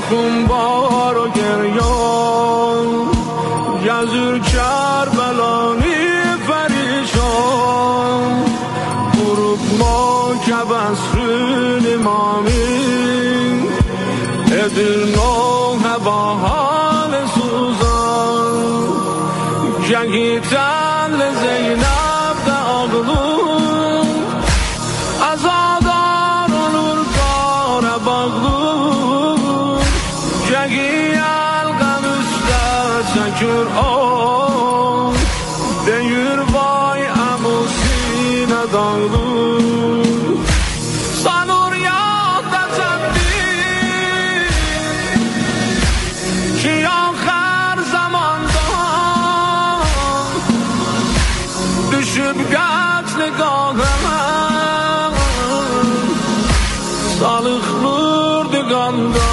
خونبار و گریان گزیر کربلانی پریشان غروب ما که بسرین مامین ادل نوه با حال سوزان جنگی تن لزینب ده آغلون از آدار و نورگار باغلون جنگی الگم üstte çekir o deyir vay amusine dağlur sanur yadda çekti ki ahir zamanda düşüp geçli gagama salıklar diganda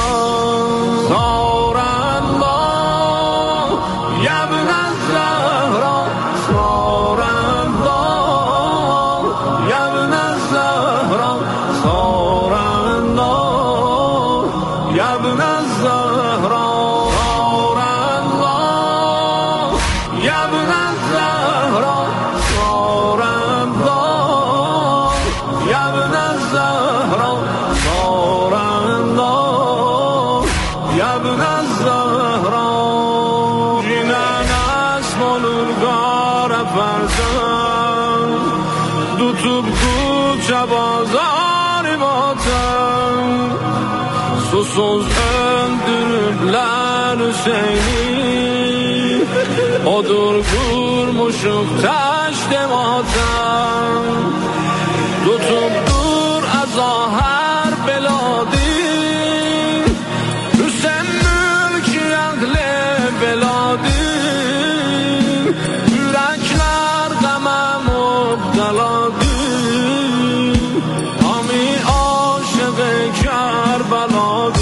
Susuz öldürürler Hüseyin'i odur kurmuşuk taş dematen tutupdur azaher beladi Hüseyin mülki ehli beladi yürekler geme mubteladı Hami aşık Kerbeladı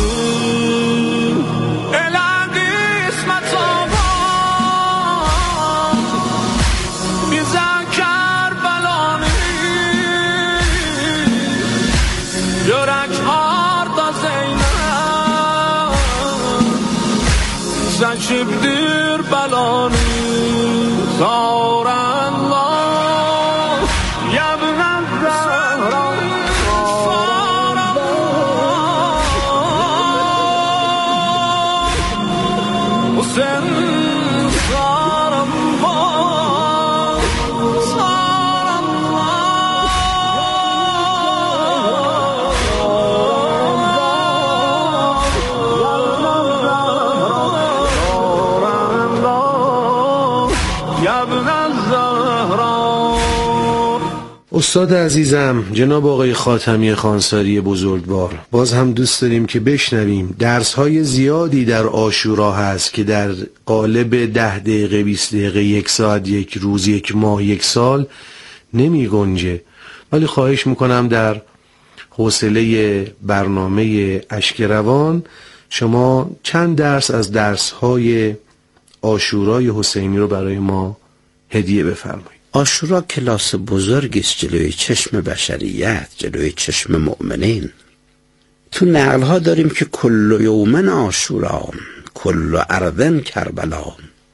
Saçıptır balonu Zoranlar Yabınan Zahran Zoranlar Hüseyin Zoranlar استاد عزیزم جناب آقای خاتمی خانساری بزرگوار، باز هم دوست داریم که بشنویم درس‌های زیادی در عاشورا هست که در قالب 10 دقیقه 20 دقیقه 1 ساعت 1 روز 1 ماه 1 سال نمی گنجه، ولی خواهش میکنم در حوصله برنامه اشک روان شما چند درس از درس‌های عاشورای حسینی رو برای ما هدیه بفرمایید. عاشورا کلاس بزرگی است جلوی چشم بشریت، جلوی چشم مؤمنین. تو نقل‌ها داریم که کل یومن عاشورا کل ارض کربلا،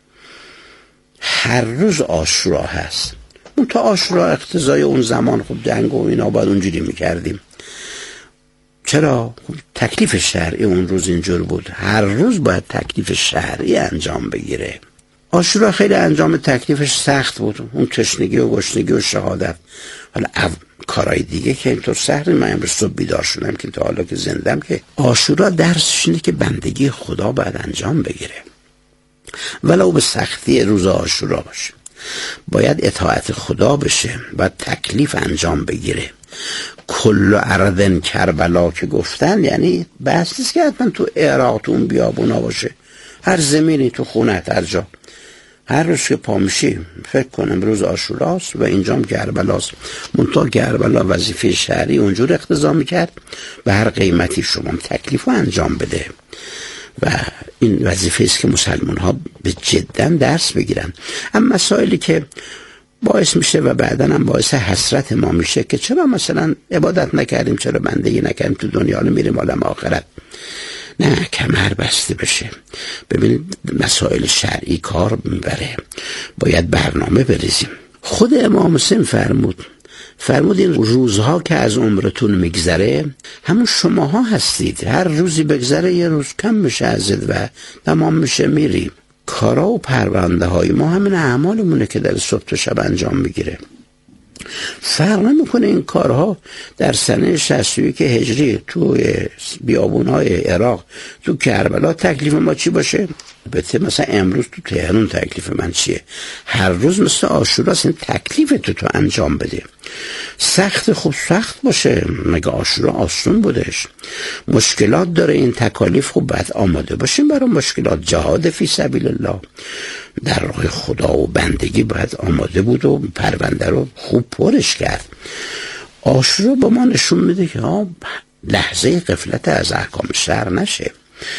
هر روز عاشورا هست. اون تا عاشورا اقتضای اون زمان خب جنگ و اینا باید اونجوری میکردیم. چرا؟ تکلیف شرعی اون روز اینجور بود، هر روز باید تکلیف شرعی انجام بگیره. عاشورا خیلی انجام تکلیفش سخت بود، اون تشنگی و گشنگی و شهادت. حالا کارهای دیگه که اینطور سخت، من امروز صبح بیدار شدم که تا حالا که زندم که عاشورا درسش اینه که بندگی خدا باید انجام بگیره، ولو به سختی روز عاشورا باشه، باید اطاعت خدا بشه، باید تکلیف انجام بگیره. کل ارض کربلا که گفتن یعنی بحث نیست که حتما تو عراق تو اون بیابونا باشه، هر زمینی، تو خونت، هر جا، هر روز که پا میشی فکر کنم روز عاشوراست و اینجام کربلاست. منتها کربلا وظیفه شهری اونجور اقتضا میکرد به هر قیمتی شما تکلیف رو انجام بده و این وظیفه است که مسلمان ها به جدا درس بگیرن. اما مسائلی که باعث میشه و بعداً هم باعث حسرت ما میشه که چرا مثلا عبادت نکردیم، چرا بندگی نکردیم، تو دنیا رو میریم عالم آخرت. نه کمر بسته بشه. ببینید مسائل شرعی کار میبره، باید برنامه بریزیم. خود امام حسین فرمود این روزها که از عمرتون میگذره همون شماها هستید، هر روزی بگذره یه روز کم میشه ازت و تمام میشه میری. کارا و پرونده های ما همین اعمالمونه که در صبح و شب انجام میگیره. فرق نمیکنه این کارها در سنه 61 هجری تو بیابونهای عراق، تو کربلا تکلیف ما چی باشه؟ البته مثلا امروز تو تهران تکلیف من چیه؟ هر روز مثل عاشوراست، این تکلیف تو انجام بده. سخت خوب سخت باشه، مگه عاشورا آسون بودش؟ مشکلات داره این تکالیف، خوب باید آماده باشیم برای مشکلات. جهاد فی سبیل الله در راه خدا و بندگی باید آماده بود و پرونده رو خوب پرش کرد. عاشورا با ما نشون میده که لحظه غفلت از احکام شرع نشه.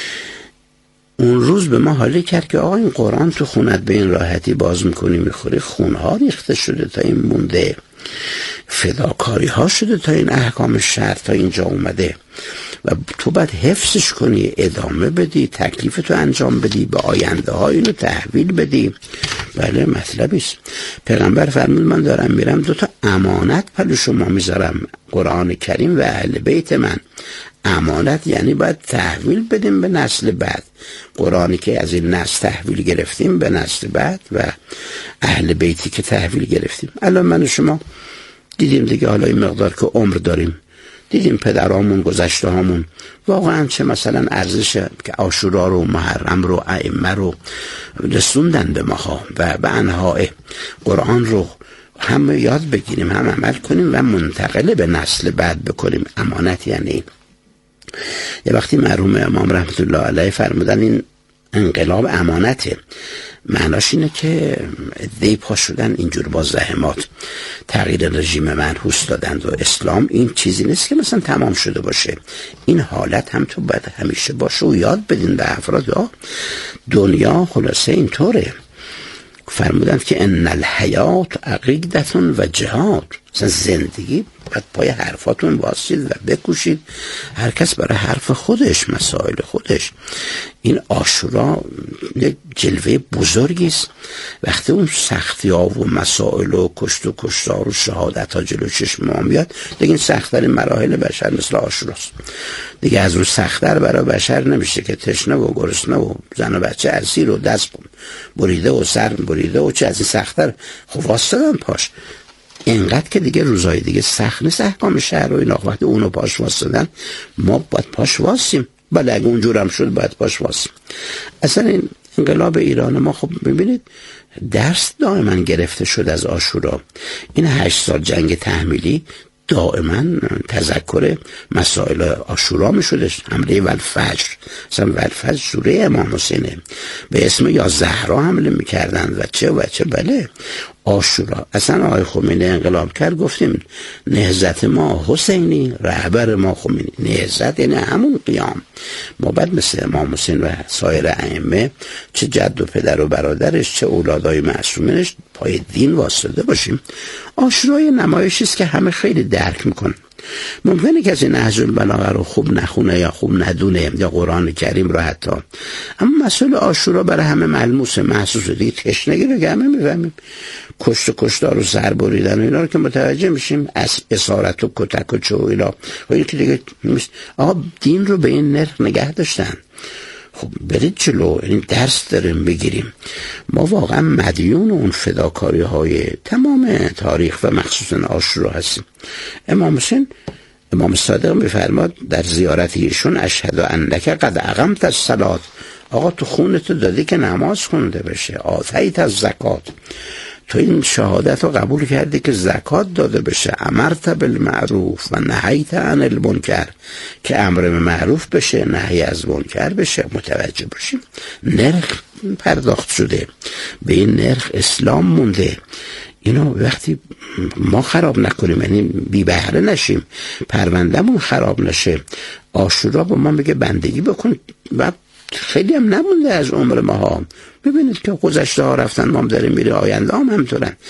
اون روز به ما حالی کرد که آقا این قرآن تو خونت به این راحتی باز میکنی میخوری، خونها ریخته شده تا این مونده، فداکاری ها شده تا این احکام شرع تا اینجا اومده و تو باید حفظش کنی، ادامه بدی، تکلیف تو انجام بدی، به آینده ها اینو تحویل بدی. بله مطلبیست. پیغمبر فرمود من دارم میرم 2 امانت پلو شما میذارم، قرآن کریم و اهل بیت من. امانت یعنی باید تحویل بدیم به نسل بعد. قرآنی که از این نسل تحویل گرفتیم به نسل بعد و اهل بیتی که تحویل گرفتیم. الان من و شما دیدیم دیگه، حالا این مقدار که عمر داریم، دیدیم پدرامون گذشته هامون واقعا چه مثلا ارزش که عاشورا رو، محرم رو، ائمه رو رسوندن به ماها و به انواع قرآن رو هم یاد بگیریم، هم عمل کنیم و منتقل به نسل بعد بکنیم. امانت یعنی یه وقتی مرحوم امام رحمت الله علیه فرمودن این انقلاب امانته، معناش اینه که عده‌ای پا شدن اینجور با زحمات تغییر رژیم منحوس دادند و اسلام این چیزی نیست که مثلا تمام شده باشه. این حالت هم تو باید همیشه باشه و یاد بدین به افراد. دنیا خلاصه اینطوره. فرمودند که ان الحیات عقیدة و جهاد، مثلا زندگی باید پای حرفاتون واسید و بکوشید، هر کس برای حرف خودش، مسائل خودش. این عاشورا یک جلوه بزرگی است. وقتی اون سختی ها و مسائل و کشت و کشتار و شهادت ها جلو چشم ما میاد، دیگه این سخت‌ترین مراحل بشر مثل عاشوراست. دیگه از رو سخت‌تر برای بشر نمیشه که تشنه و گرسنه و زن و بچه اسیر و دست بریده و سر بریده و چه از این سخت‌تر خب واسدن پاش. اینقدر که دیگه روزای دیگه سخت نیست احکام شهر و این وقتی اونو پاش واسدن ما باید پاش واسیم. بله اگه اونجورم شد باید پاش واسیم. اصلا این انقلاب ایران ما خب ببینید درس دائما گرفته شد از عاشورا. این 8 سال جنگ تحمیلی دائما تذکر مسائل عاشورا می شدش. حمله والفجر، مثلا والفجر سوره امام حسینه، به اسم یا زهرا حمله می کردن و چه. بله عاشورا اصلا آقای خمینی انقلاب کرد، گفتیم نهضت ما حسینی، رهبر ما خمینی. نهضت یعنی همون قیام. ما بعد مثل امام حسین و سایر ائمه، چه جد و پدر و برادرش، چه اولادای معصومینش، پای دین واسطه باشیم. عاشورا نمایشی است که همه خیلی درک میکنن. ممکنه کسی نهج البلاغه رو خوب نخونه یا خوب ندونه یا قرآن کریم رو حتی، اما مسئله عاشورا برای همه ملموسه، محسوسه. دیگه تشنگی رو که همه میفهمیم، کشت و کشتار و سر بریدن و اینا رو که متوجه میشیم، از اسارت و کتک و چه و اینا. این که دیگه آقا دین رو به این نرخ نگه داشتن. خب برید جلو، این درس داریم بگیریم. ما واقعا مدیون اون فداکاری های تمام تاریخ و مخصوصا عاشورا هستیم. امام حسین، امام صادق میفرماد در زیارت ایشون اشهد انک قد اقمت الصلاة، آقا تو خونتو دادی که نماز خونده بشه، آتیت از زکات، تو این شهادت رو قبول کردی که زکات داده بشه، امرت بالمعروف و نهیت عن المنکر، که امر به معروف بشه نهی از منکر بشه. متوجه باشیم نرخ پرداخت شده، به این نرخ اسلام مونده. اینو وقتی ما خراب نکنیم، یعنی بی بهره نشیم، پروندهمون خراب نشه، عاشورا با ما میگه بندگی بکن و خیلی هم نمونده از عمر ما ها. ببینید که گذشته ها رفتن، ما هم داریم میره، آینده هم همینطورن.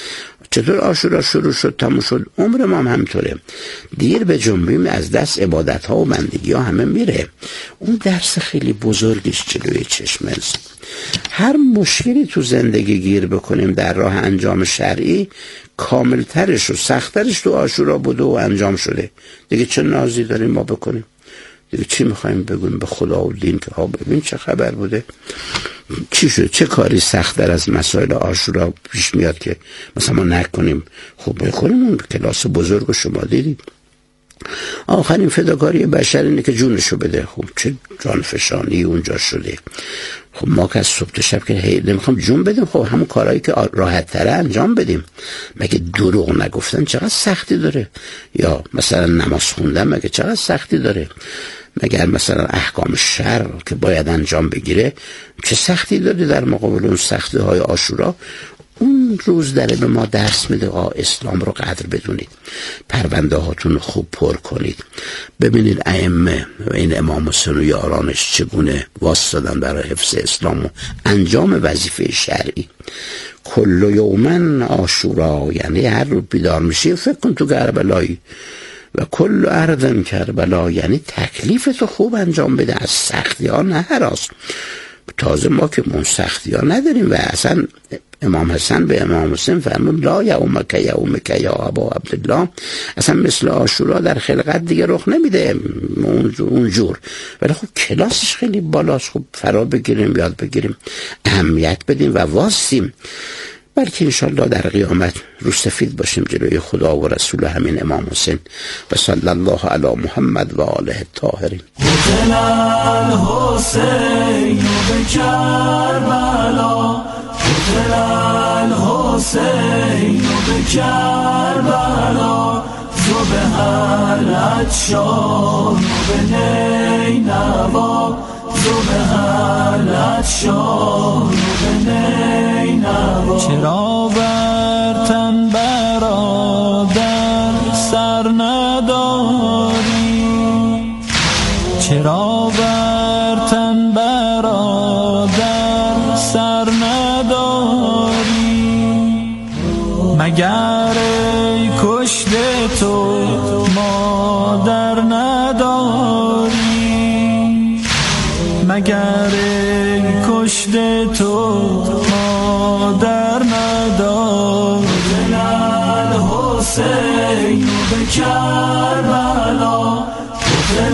چطور عاشورا شروع شد تموم شد؟ عمر ما هم همطوره، دیر به جنبیم از دست عبادت ها و بندگی ها همه میره. اون درس خیلی بزرگش جلوی چشم است. هر مشکلی تو زندگی گیر بکنیم در راه انجام شرعی، کاملترش و سختترش تو عاشورا بوده و انجام شده. دیگه چه نازی داریم ما بکنیم؟ دیگه چی میخوایم بگویم به خدا و دین که ها ببین چه خبر بوده؟ چی شد؟ چه کاری سخت‌تر از مسائل عاشورا پیش میاد که مثلا ما نکنیم؟ خب بخونیم اون کلاس بزرگ و شما دیدید. آخرین فداکاری بشر اینه که جونشو بده. خب چه جانفشانی اونجا شده. خب ما که از صبح تا شب که نمیخوام جون بدیم، خب همون کارهایی که راحت تره انجام بدیم. مگه دروغ نگفتن چقدر سختی داره؟ یا مثلا نماز خوندن مگه چقدر سختی داره؟ مگر مثلا احکام شرع که باید انجام بگیره چه سختی داره در مقابل اون سختی های عاشورا؟ اون روز داره به ما درس میده اسلام رو قدر بدونید، پرونده هاتون خوب پر کنید. ببینید ائمه و این امام حسین و یارانش چگونه واسطادن برای حفظ اسلام و انجام وظیفه شرعی. کل یومن عاشورا، یعنی هر روز بیدار میشی فکر کن تو کربلایی، و کل ارض کربلا، یعنی تکلیفتو خوب انجام بده، از سختی ها نه هراس. تازه ما که من سختی ها نداریم و اصلا امام حسن به امام حسین فرمود لا یومک یومک یا ابا عبدالله، اصلا مثل عاشورا در خلقت دیگه رخ نمیده اونجور. ولی خب کلاسش خیلی بالاست، خب فرا بگیریم، یاد بگیریم، اهمیت بدیم و واسیم، بلکه انشالله در قیامت رو سفید باشیم جلوی خدا و رسول همین امام حسین. و صلی الله علی محمد و آله الطاهرین. قتل الحسین بکربلا، قتل الحسین بکربلا، ذبح العطشان بنینوا، ذبح العطشان بنینوا. چرا بر تن برادر سر نداری؟ چرا بر تن برادر سر نداری؟ مگر ای کشته تو مادر نداری؟ مگر ای کشته تو مادر نداری؟ قتل الحسین بکربلا، قتل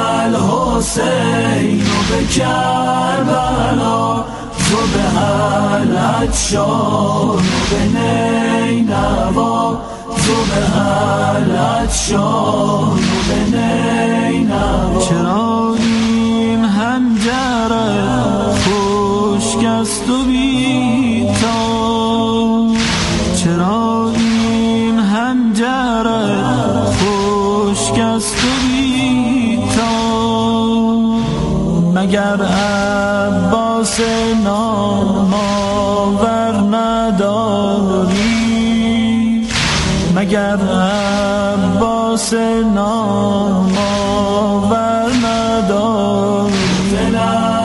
الحسین بکربلا، ذبح العطشان بنینوا، ذبح العطشان بنینوا. چرا این حنجرت خشک است و بی تاب؟ چرا این حنجرت خشک است و بی تاب؟ مگر عباس نامآور نداری؟ مگر عباس نامآور نداری؟ قتل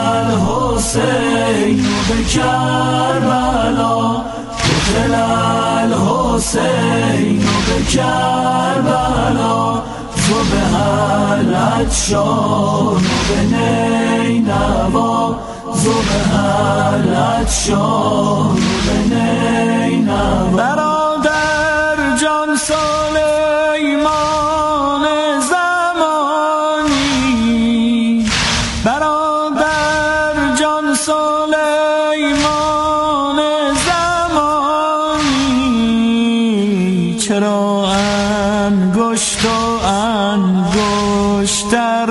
الحسین بکربلا، قتل الحسین بکربلا، ذبح العطشان بنینوا، ذبح العطشان بنینوا. برادر جان سلیمان زمانی، برادر جان سلیمان زمانی، چرا انگشت و انگشتر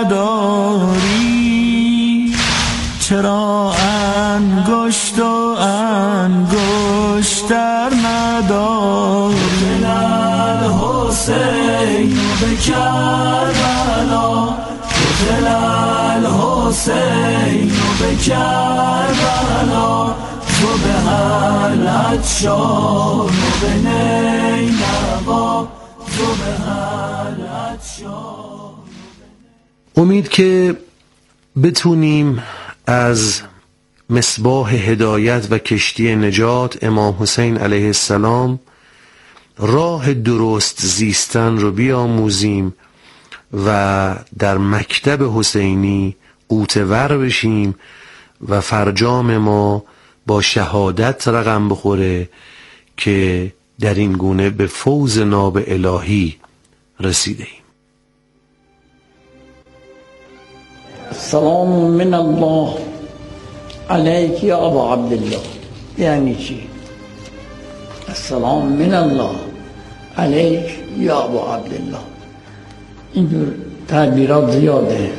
نداری؟ چرا انگشت و انگشتر نداری؟ قتل الحسین بکربلا، قتل الحسین بکربلا، ذبح العطشان بنینوا، ذبح العطشان. امید که بتونیم از مصباح هدایت و کشتی نجات امام حسین علیه السلام راه درست زیستن رو بیاموزیم و در مکتب حسینی قوتور بشیم و فرجام ما با شهادت رقم بخوره که در این گونه به فوز ناب الهی رسیده ایم. سلام من الله علیک یا ابا عبدالله. یعنی چی؟ السلام من الله علیک یا ابا عبدالله. اینجور تعبیرات زیاده.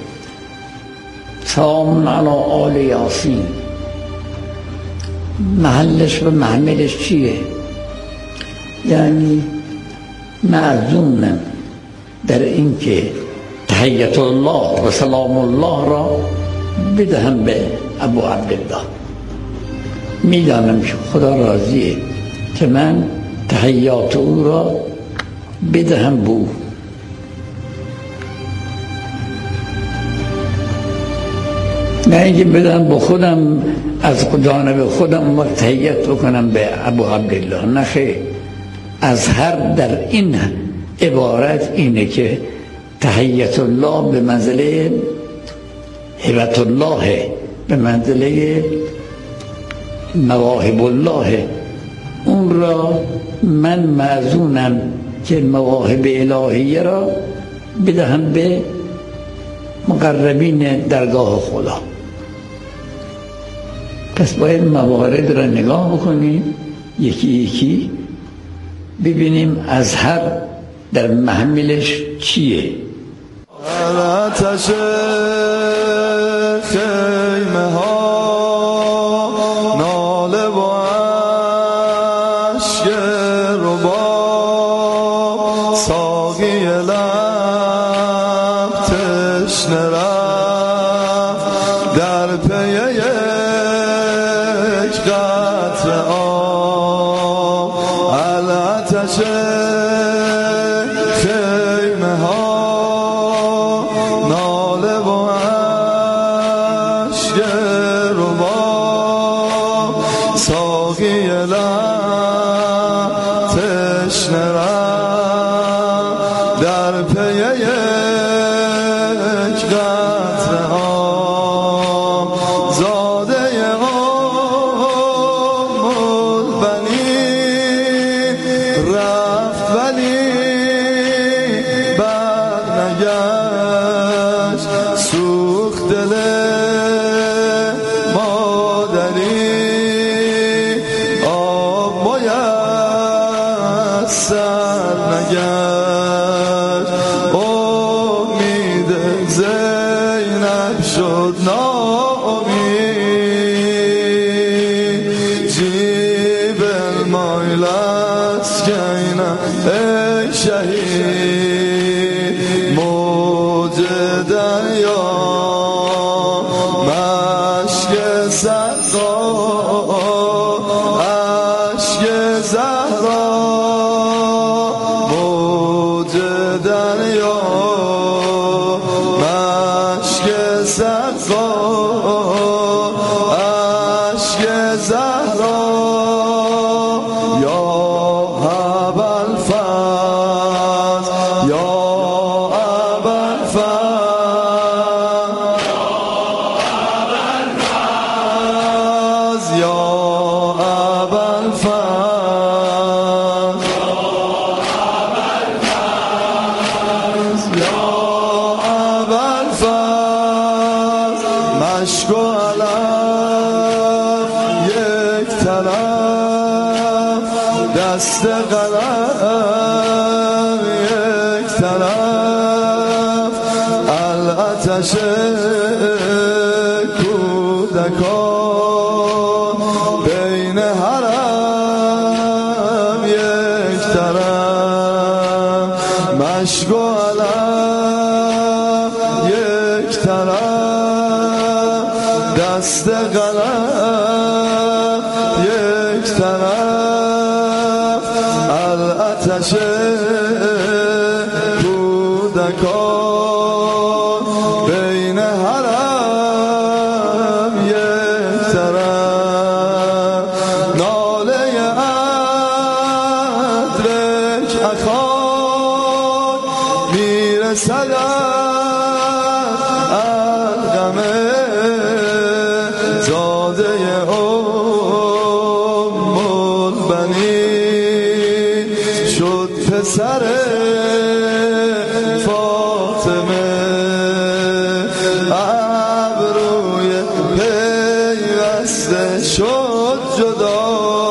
سلام علی آل یاسین، محلش و محملش چیه؟ یعنی معزومم در اینکه تحیت الله و سلام الله را بدهم به ابو عبدالله. میدانم که خدا راضیه که من تحیات او را بدهم به او. نه اینکه بدهم به خودم، از جانب خودم تحیت بکنم به ابو عبدالله. نه خیر، از هر در این عبارت اینه که تحیت الله به منزله هبت الله، به منزله مواهب الله. اون را من معزونم که مواهب الهیه را بدهم به مقربین درگاه خدا. پس باید موارد را نگاه بکنیم یکی یکی، ببینیم از هر در محملش چیه. آتش خیمه ها ناله و اشک رباب، ساقی لب تشنه رفت در پی یک قطره آب. الاتش خیمه ها ناله و اشک رباب، ساقی لب تشنه رفت در پی یک قطره آب. زاده ام البنین رفت ولی برنگشت، سوخت دل مادری آب میسر نگشت. امید زینب شد ناامید، جیب المایل اسکنم ای شهید. موج دریا مشک صحرا، اشک زهرا. موج دریا مشک صحرا، اشک زهرا. یا ابوالفضل، یا ابوالفضل، یا ابوالفضل، یا ابوالفضل. مشک و علم یک طرف، دست قلم یک طرف. الاتش کودکان بین حرم یک طرف. مشک و علم یک طرف، دست قلم یک طرف. الاتش کودکان بین حرم یک طرف. ناله عطر زاده ام البنین شد پسر فاطمه ابروی پیوسته شد جدا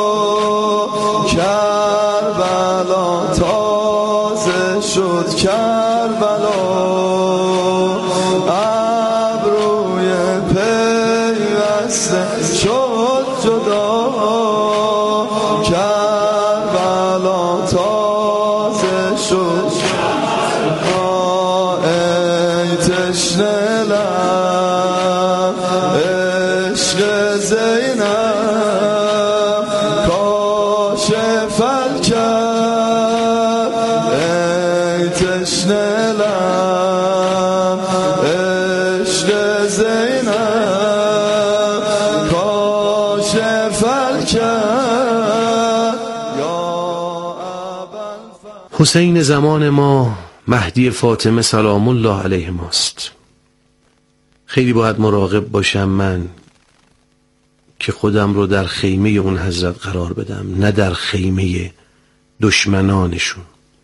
کربلا تازه شد کربلا ابروی پیوسته شد جدا کربلا تازه شد ای تشنه لب عشق زینب کاشف الکرب ای تشنه لب عشق زینب کاشف الکرب یا ابوالفضل. حسین زمان ما مهدی فاطمه سلام الله علیه ماست. خیلی باید مراقب باشم من که خودم رو در خیمه اون حضرت قرار بدم، نه در خیمه دشمنانشون.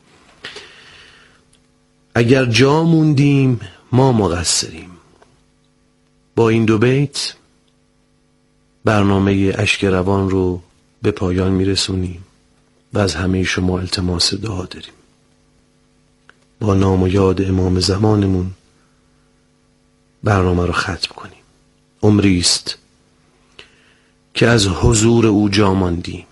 اگر جا موندیم ما مقصریم. با این دو بیت برنامه اشک روان رو به پایان میرسونیم و از همه شما التماس دعا داریم. با نام و یاد امام زمانمون برنامه رو ختم کنیم. عمری است که از حضور او جا ماندیم،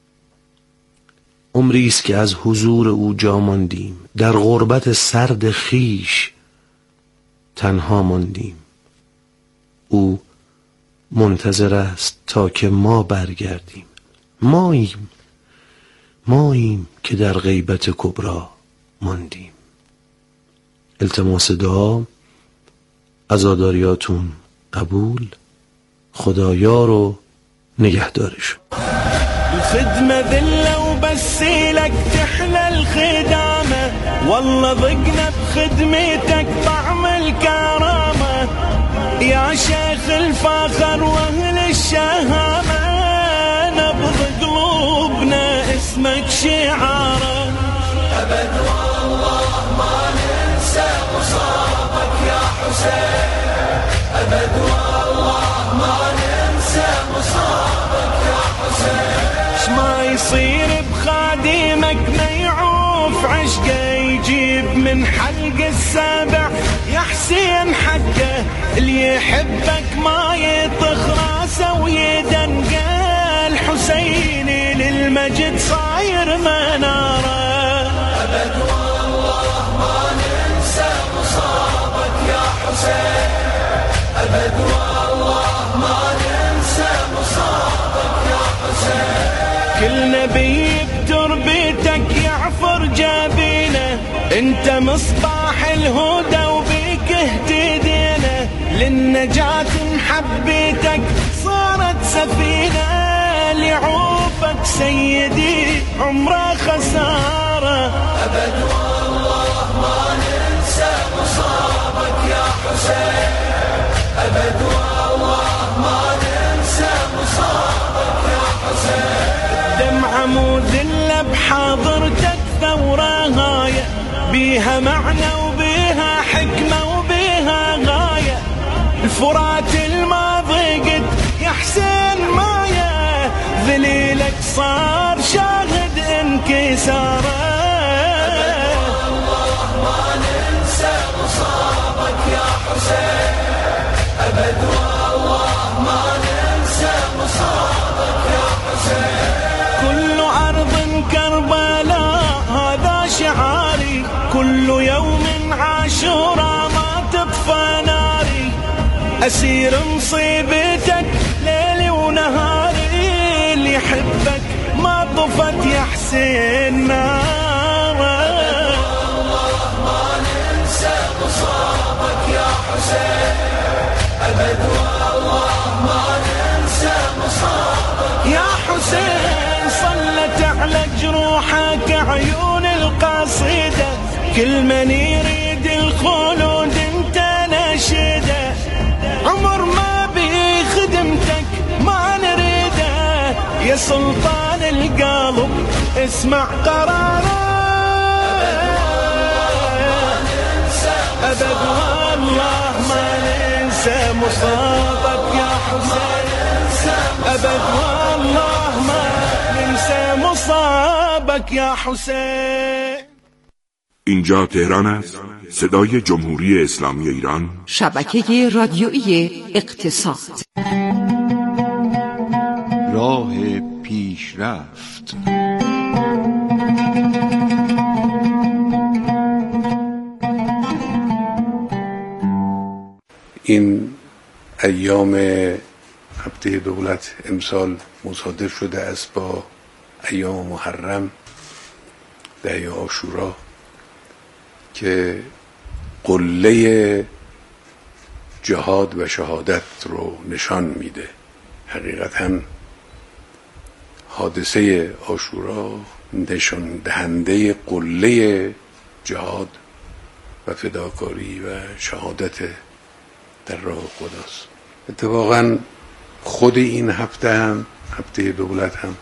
عمری است که از حضور او جا ماندیم، در غربت سرد خیش تنها ماندیم. او منتظر است تا که ما برگردیم. ماییم که در غیبت کبرا ماندیم. التماس دعا، عزاداریاتون قبول. خدایار و نگهدارشون. الخدمة ذلة وبس لك تحلى الخدامة والله ضقنا بخدمتك طعم الكرامة يا شيخ الفخر واهل الشهامة نبض قلوبنا اسمك شعاره أبد والله ما ننسى مصابك يا حسين أبد والله ما ننسى مصابك يا حسين ما يصير بخادمك ما يعوف عشقه يجيب من حلق السابع يا حسين حقه اللي يحبك ما يطخ راسه ويدنقه الحسيني للمجد صاير مناره أبد والله ما ننسى مصابك يا حسين أبد والله ما ننسى مصابك يا حسين كل نبي بتربيتك يعفر جابينه انت مصباح الهدى وبيك اهتدينا للنجاة محبيتك صارت سفينة لعوفك سيدي عمره خسارة أبد والله ما ننسى مصابك يا حسين أبد والله ما ننسى مصابك يا حسين دمع عمود اللي بحاضرتك ثورة غاية بيها معنى وبيها حكمة وبيها غاية الفرات الماضي قد يا حسين مايا ذليلك صار شاهد انكساره والله ما ننسى مصابك يا حسين أبد والله ما ننسى مصابك يا حسين كل أرض كربلاء هذا شعاري كل يوم عاشوراء ما تطفى ناري أسير مصيبتك ليلي ونهاري اللي يحبك ما طفت يا حسين نار والله ما ننسى مصابك يا حسين أبد والله ما ننسى مصابك يا حسين صلت على جروحك عيون القصيدة كل من يريد الخلود انت نشده عمر ما بخدمتك يا سلطان القلب اسمع قراره أبد والله ما ننسى مصابك يا حسين أبد والله ما ننسى مصابك يا حسین. اینجا تهران است، صدای جمهوری اسلامی ایران، شبکه رادیویی اقتصاد. راه پیشرفت. این ایام هفته دولت امسال مصادف شده است با ایام محرم، 10 عاشورا، که قله جهاد و شهادت رو نشان میده. حقیقتاً حادثه عاشورا نشان دهنده قله جهاد و فداکاری و شهادت در راه خداست. اتفاقاً خود این هفته هم، هفته دولت هم،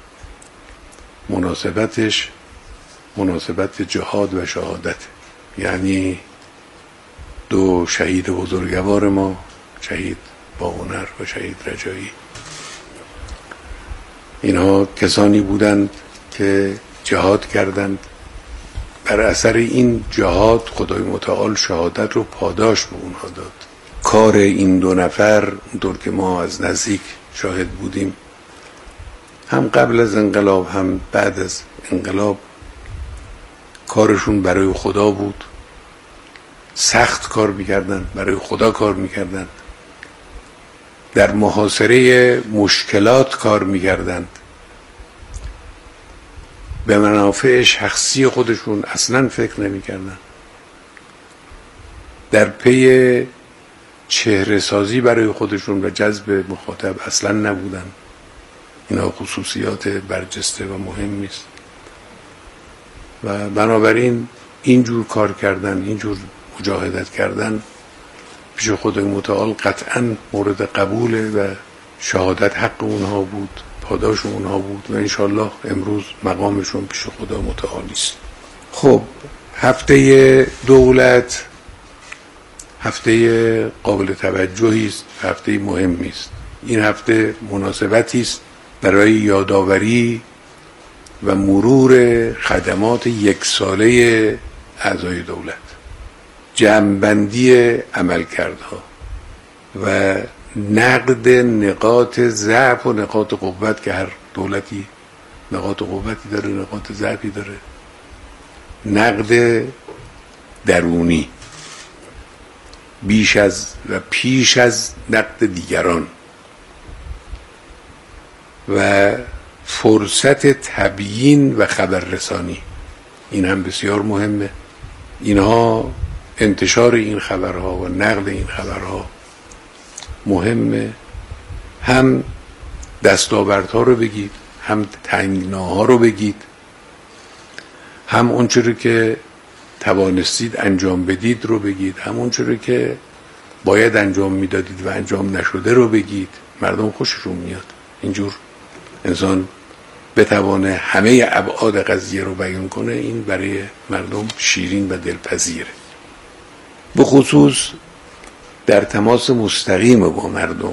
مناسبتش مناسبت جهاد و شهادت، یعنی 2 شهید بزرگوار ما، شهید باهنر و شهید رجایی. اینها کسانی بودند که جهاد کردند. بر اثر این جهاد خدای متعال شهادت رو پاداش به اونها داد. کار این 2 نفر، اونطور که ما از نزدیک شاهد بودیم، هم قبل از انقلاب هم بعد از انقلاب، کارشون برای خدا بود. سخت کار میکردن، برای خدا کار میکردن، در محاصره مشکلات کار میکردند. به منافع شخصی خودشون اصلا فکر نمیکردن. در پی چهره سازی برای خودشون و جذب مخاطب اصلا نبودن. اینا خصوصیات برجسته و مهمی است و بنابراین اینجور کار کردن، اینجور مجاهدت کردن پیش خدای متعال قطعا مورد قبوله و شهادت حق اونها بود، پاداش اونها بود و انشالله امروز مقامشون پیش خدا متعالی است. خب هفته دولت هفته قابل توجهی است، هفته مهمی است. این هفته مناسبتی است برای یادآوری و مرور خدمات 1 ساله اعضای دولت، جمع‌بندی عملکردها و نقد نقاط ضعف و نقاط قوت که هر دولتی نقاط قوتی داره، نقاط ضعفی داره. نقد درونی بیش از و پیش از نقد دیگران و فرصت تبیین و خبررسانی، این هم بسیار مهمه. اینها انتشار این خبرها و نقل این خبرها مهمه. هم دستاوردها رو بگید، هم تنگناها رو بگید، هم اونچه که توانستید انجام بدید رو بگید، هم اونچه که باید انجام میدادید و انجام نشده رو بگید. مردم خوششون میاد اینجور انسان بتوانه همه ابعاد قضیه رو بیان کنه. این برای مردم شیرین و دلپذیره، به خصوص در تماس مستقیم با مردم.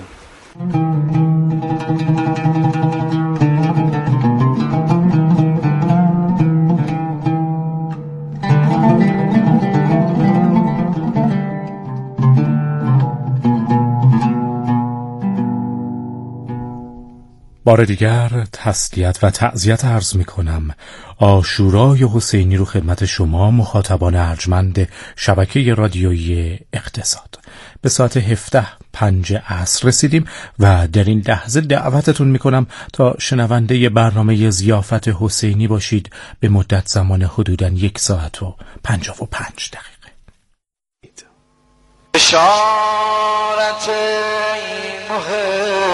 بار دیگر تسلیت و تعزیت عرض می کنم. عاشورای حسینی رو خدمت شما مخاطبان ارجمند شبکه رادیویی اقتصاد. به ساعت 17:05 عصر رسیدیم و در این لحظه دعوتتون می کنم تا شنونده برنامه ضیافت حسینی باشید به مدت زمان حدوداً 1 ساعت و 55 دقیقه. اشارت